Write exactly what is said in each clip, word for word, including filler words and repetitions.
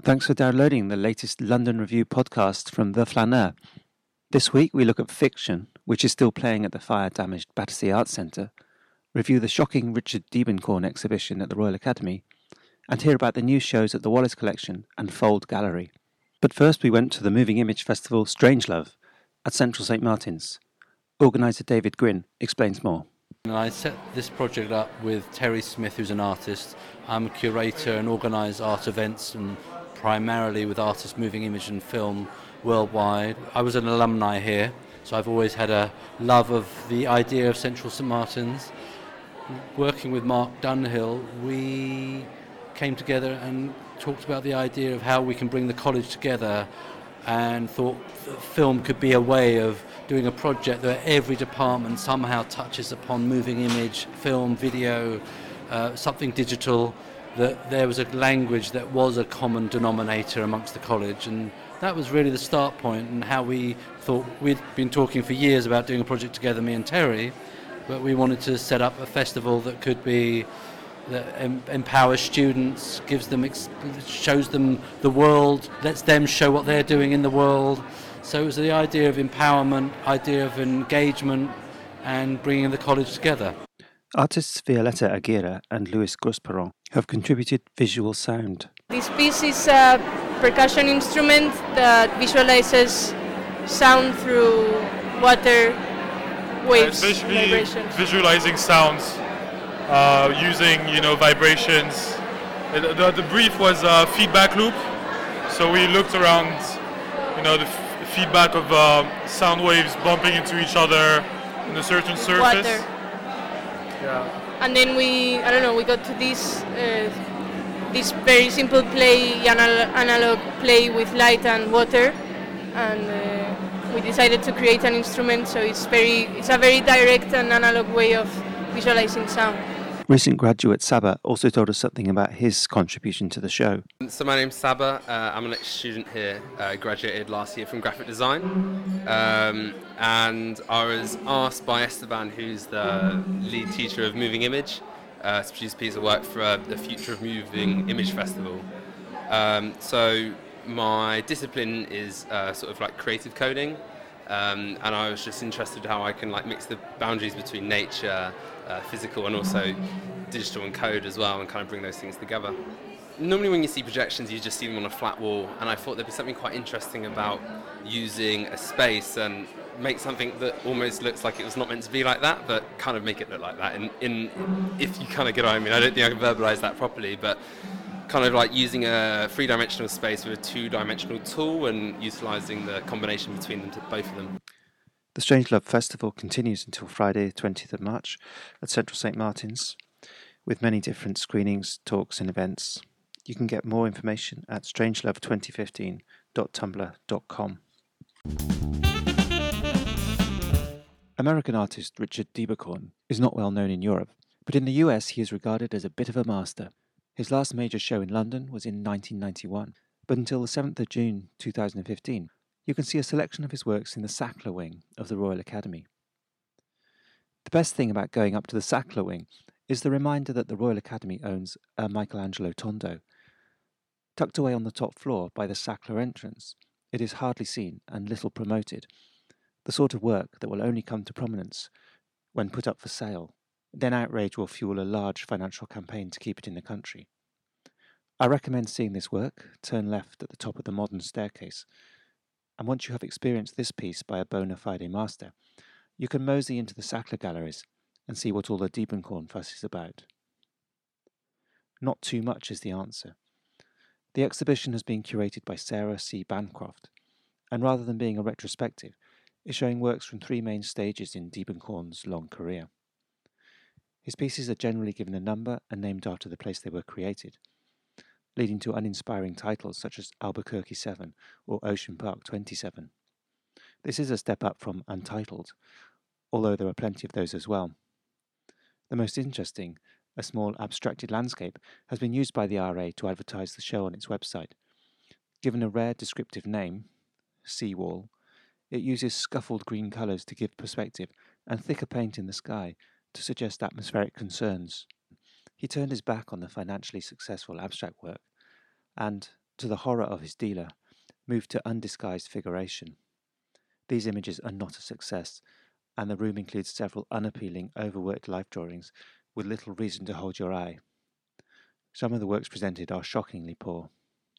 Thanks for downloading the latest London Review podcast from The Flaneur. This week we look at fiction, which is still playing at the fire-damaged Battersea Arts Centre, review the shocking Richard Diebenkorn exhibition at the Royal Academy, and hear about the new shows at the Wallace Collection and Fold Gallery. But first we went to the Moving Image Festival Strangelove at Central Saint Martin's. Organiser David Gwynn explains more. I set this project up with Terry Smith, who's an artist. I'm a curator and organise art events, and primarily with artists moving image and film worldwide. I was an alumni here, so I've always had a love of the idea of Central Saint Martin's. Working with Mark Dunhill, we came together and talked about the idea of how we can bring the college together, and thought that film could be a way of doing a project that every department somehow touches upon moving image, film, video, uh, something digital, that there was a language that was a common denominator amongst the college. And that was really the start point, and how we thought. We'd been talking for years about doing a project together, me and Terry, but we wanted to set up a festival that could be that em- empowers students, gives them, ex- shows them the world, lets them show what they're doing in the world. So it was the idea of empowerment, idea of engagement, and bringing the college together. Artists Violetta Aguirre and Louis Grosperon have contributed visual sound. This piece is a percussion instrument that visualizes sound through water waves, It's basically vibrations. visualizing sounds uh, using, you know, vibrations. The, the, the brief was a feedback loop, so we looked around, you know, the f- feedback of uh, sound waves bumping into each other in a certain surface. Water. Yeah. And then we, I don't know, we got to this uh, this very simple play, anal- analog play with light and water, and uh, we decided to create an instrument. So it's very, it's a very direct and analog way of visualizing sound. Recent graduate Saba also told us something about his contribution to the show. So my name's Saba, uh, I'm an ex-student here, uh, graduated last year from graphic design, um, and I was asked by Esteban, who's the lead teacher of Moving Image, uh, to produce a piece of work for uh, the Future of Moving Image Festival. Um, so my discipline is uh, sort of like creative coding, um, and I was just interested in how I can like mix the boundaries between nature, Uh, physical and also digital and code as well, and kind of bring those things together. Normally when you see projections you just see them on a flat wall, and I thought there'd be something quite interesting about using a space and make something that almost looks like it was not meant to be like that, but kind of make it look like that in, in if you kind of get what I mean. I don't think I can verbalise that properly, but kind of like using a three-dimensional space with a two-dimensional tool and utilising the combination between them, to both of them. The Strangelove Festival continues until Friday, twentieth of March at Central Saint Martin's, with many different screenings, talks and events. You can get more information at strangelove twenty fifteen dot tumblr dot com. American artist Richard Diebenkorn is not well known in Europe, but in the U S he is regarded as a bit of a master. His last major show in London was in nineteen ninety-one, but until the seventh of June two thousand fifteen, you can see a selection of his works in the Sackler Wing of the Royal Academy. The best thing about going up to the Sackler Wing is the reminder that the Royal Academy owns a Michelangelo Tondo. Tucked away on the top floor by the Sackler entrance, it is hardly seen and little promoted, the sort of work that will only come to prominence when put up for sale. Then outrage will fuel a large financial campaign to keep it in the country. I recommend seeing this work. Turn left at the top of the modern staircase, and once you have experienced this piece by a bona fide master, you can mosey into the Sackler galleries and see what all the Diebenkorn fuss is about. Not too much is the answer. The exhibition has been curated by Sarah C. Bancroft, and rather than being a retrospective, is showing works from three main stages in Diebenkorn's long career. His pieces are generally given a number and named after the place they were created, leading to uninspiring titles such as Albuquerque seven or Ocean Park twenty-seven. This is a step up from Untitled, although there are plenty of those as well. The most interesting, a small abstracted landscape, has been used by the R A to advertise the show on its website. Given a rare descriptive name, Seawall, it uses scuffled green colours to give perspective and thicker paint in the sky to suggest atmospheric concerns. He turned his back on the financially successful abstract work and, to the horror of his dealer, moved to undisguised figuration. These images are not a success, and the room includes several unappealing, overworked life drawings with little reason to hold your eye. Some of the works presented are shockingly poor.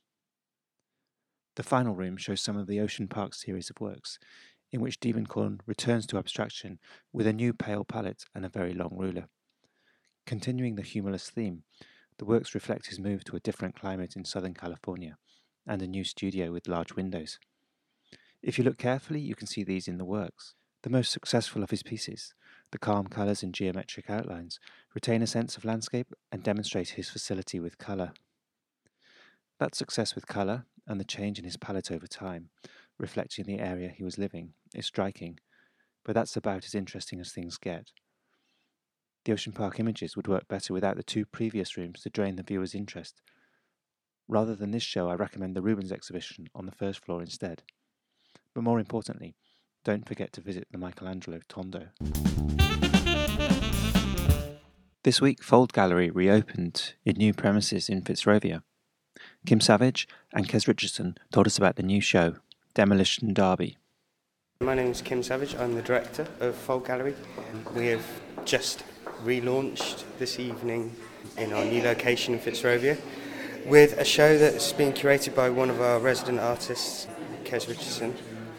The final room shows some of the Ocean Park series of works, in which Diebenkorn returns to abstraction with a new pale palette and a very long ruler. Continuing the humorless theme, the works reflect his move to a different climate in Southern California and a new studio with large windows. If you look carefully, you can see these in the works. The most successful of his pieces, the calm colours and geometric outlines, retain a sense of landscape and demonstrate his facility with colour. That success with colour, and the change in his palette over time, reflecting the area he was living, is striking, but that's about as interesting as things get. The Ocean Park images would work better without the two previous rooms to drain the viewer's interest. Rather than this show, I recommend the Rubens exhibition on the first floor instead. But more importantly, don't forget to visit the Michelangelo Tondo. This week, Fold Gallery reopened in new premises in Fitzrovia. Kim Savage and Kes Richardson told us about the new show, Demolition Derby. My name is Kim Savage, I'm the director of Fold Gallery. We have just relaunched this evening in our new location in Fitzrovia with a show that's been curated by one of our resident artists, Kes Richardson.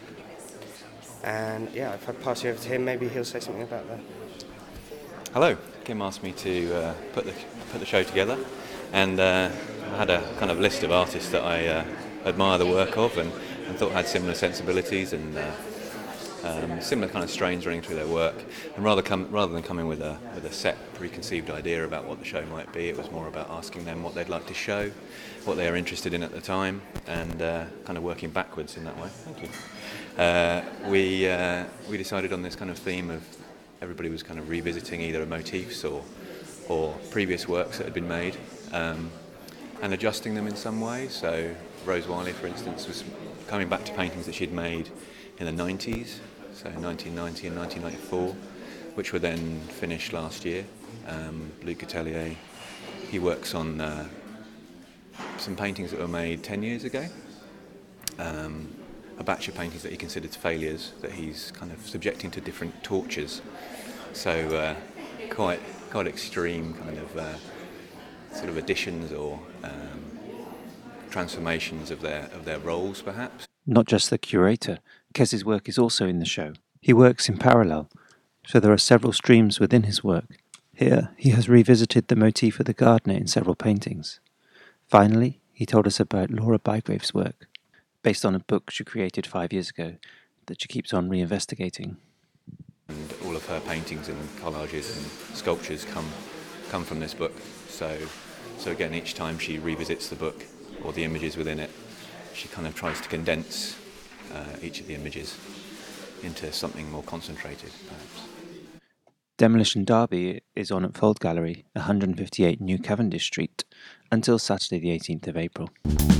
And yeah, if I pass you over to him, maybe he'll say something about that. Hello, Kim asked me to uh, put the put the show together, and uh, I had a kind of list of artists that I uh, admire the work of and, and thought had similar sensibilities and uh, um, similar kind of strains running through their work. And rather come, rather than coming with a with a set preconceived idea about what the show might be, it was more about asking them what they'd like to show, what they are interested in at the time, and uh, kind of working backwards in that way. Thank you. Uh, we uh, we decided on this kind of theme of everybody was kind of revisiting either motifs or or previous works that had been made um, and adjusting them in some way. So Rose Wiley, for instance, was coming back to paintings that she'd made in the nineties, so nineteen ninety and nineteen ninety-four, which were then finished last year. Um, Luc Atelier, he works on uh, some paintings that were made ten years ago. Um, a batch of paintings that he considered failures that he's kind of subjecting to different tortures. So uh, quite quite extreme kind of uh, sort of additions or um, transformations of their of their roles, perhaps. Not just the curator, Kes's work is also in the show. He works in parallel, so there are several streams within his work. Here, he has revisited the motif of the gardener in several paintings. Finally, he told us about Laura Bygrave's work, based on a book she created five years ago that she keeps on reinvestigating. And all of her paintings and collages and sculptures come come from this book. So, so again, each time she revisits the book or the images within it, she kind of tries to condense uh, each of the images into something more concentrated, perhaps. Demolition Derby is on at Fold Gallery, one fifty-eight New Cavendish Street, until Saturday the eighteenth of April.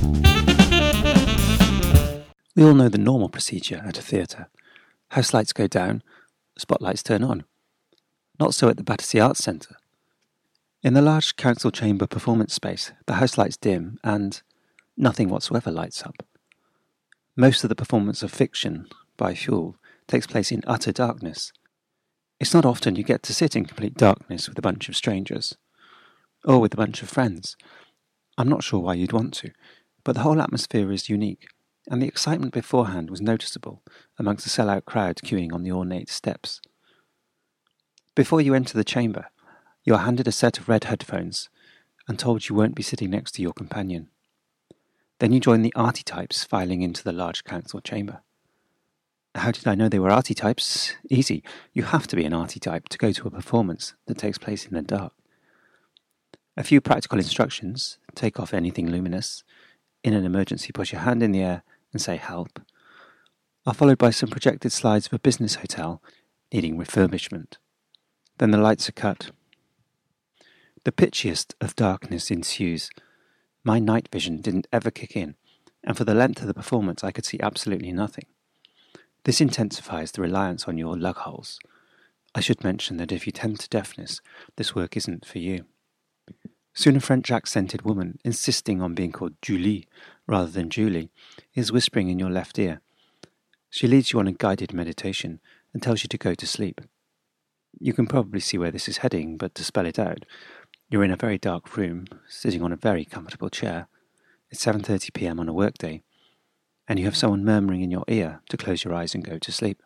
We all know the normal procedure at a theatre. House lights go down, spotlights turn on. Not so at the Battersea Arts Centre. In the large council chamber performance space, the house lights dim and nothing whatsoever lights up. Most of the performance of fiction, by Fuel, takes place in utter darkness. It's not often you get to sit in complete darkness with a bunch of strangers, or with a bunch of friends. I'm not sure why you'd want to, but the whole atmosphere is unique, and the excitement beforehand was noticeable amongst the sell-out crowd queuing on the ornate steps. Before you enter the chamber, you are handed a set of red headphones and told you won't be sitting next to your companion. Then you join the archetypes filing into the large council chamber. How did I know they were archetypes? Easy. You have to be an archetype to go to a performance that takes place in the dark. A few practical instructions: take off anything luminous, in an emergency push your hand in the air and say help, are followed by some projected slides of a business hotel needing refurbishment. Then the lights are cut. The pitchiest of darkness ensues. My night vision didn't ever kick in, and for the length of the performance I could see absolutely nothing. This intensifies the reliance on your lug holes. I should mention that if you tend to deafness, this work isn't for you. Soon a French-accented woman, insisting on being called Julie rather than Julie, is whispering in your left ear. She leads you on a guided meditation and tells you to go to sleep. You can probably see where this is heading, but to spell it out, you're in a very dark room, sitting on a very comfortable chair. It's seven thirty p m on a workday, and you have someone murmuring in your ear to close your eyes and go to sleep.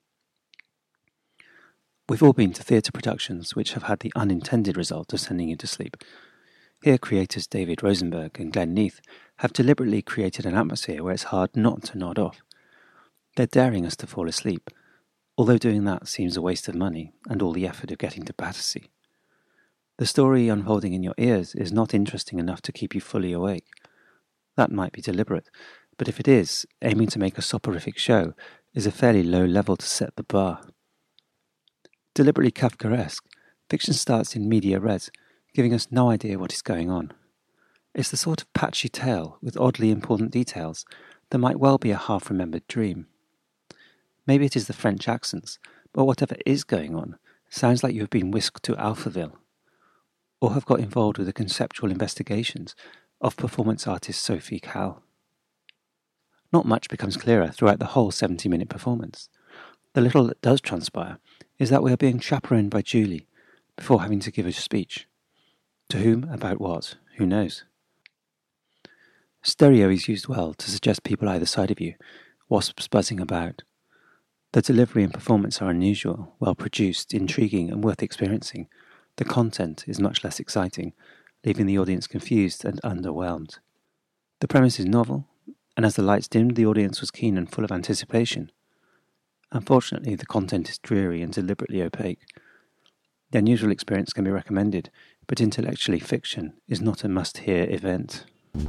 We've all been to theatre productions which have had the unintended result of sending you to sleep. Here creators David Rosenberg and Glenn Neath have deliberately created an atmosphere where it's hard not to nod off. They're daring us to fall asleep, although doing that seems a waste of money and all the effort of getting to Battersea. The story unfolding in your ears is not interesting enough to keep you fully awake. That might be deliberate, but if it is, aiming to make a soporific show is a fairly low level to set the bar. Deliberately Kafkaesque, fiction starts in media res, giving us no idea what is going on. It's the sort of patchy tale with oddly important details that might well be a half-remembered dream. Maybe it is the French accents, but whatever is going on sounds like you have been whisked to Alphaville, or have got involved with the conceptual investigations of performance artist Sophie Calle. Not much becomes clearer throughout the whole seventy-minute performance. The little that does transpire is that we are being chaperoned by Julie before having to give a speech. To whom, about what, who knows? Stereo is used well to suggest people either side of you, wasps buzzing about. The delivery and performance are unusual, well produced, intriguing and worth experiencing. The content is much less exciting, leaving the audience confused and underwhelmed. The premise is novel, and as the lights dimmed, the audience was keen and full of anticipation. Unfortunately, the content is dreary and deliberately opaque. The unusual experience can be recommended, but intellectually fiction is not a must-hear event.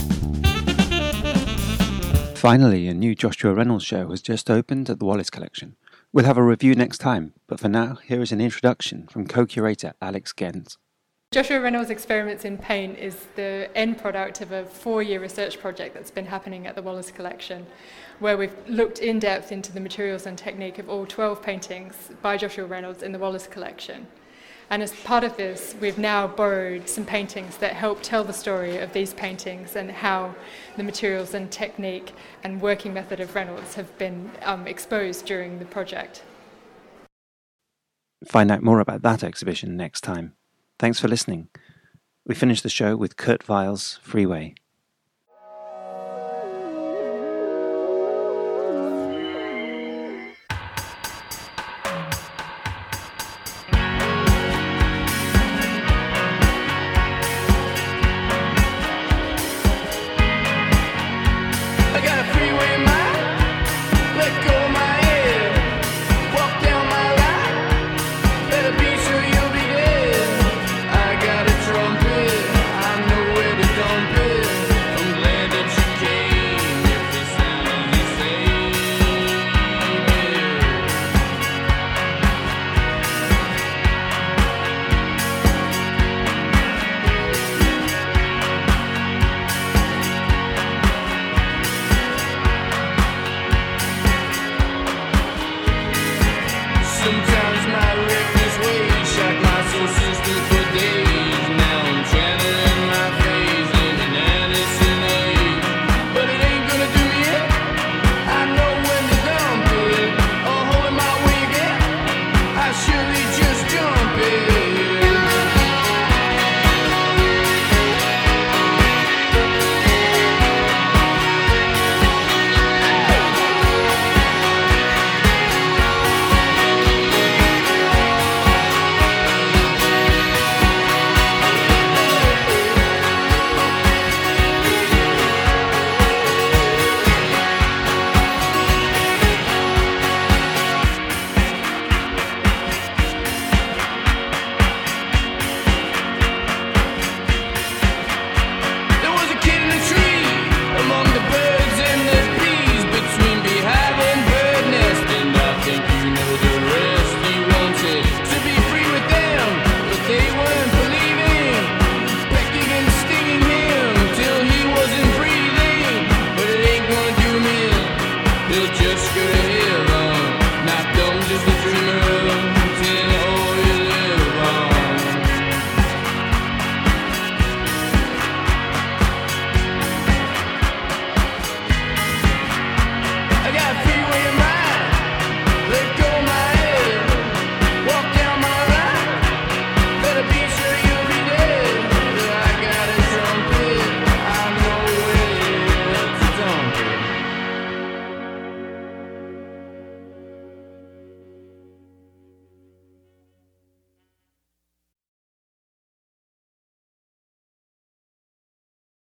Finally, a new Joshua Reynolds show has just opened at the Wallace Collection. We'll have a review next time, but for now, here is an introduction from co-curator Alex Gens. Joshua Reynolds' Experiments in Paint is the end product of a four-year research project that's been happening at the Wallace Collection, where we've looked in depth into the materials and technique of all twelve paintings by Joshua Reynolds in the Wallace Collection. And as part of this, we've now borrowed some paintings that help tell the story of these paintings and how the materials and technique and working method of Reynolds have been um, exposed during the project. Find out more about that exhibition next time. Thanks for listening. We finished the show with Kurt Weill's Freeway.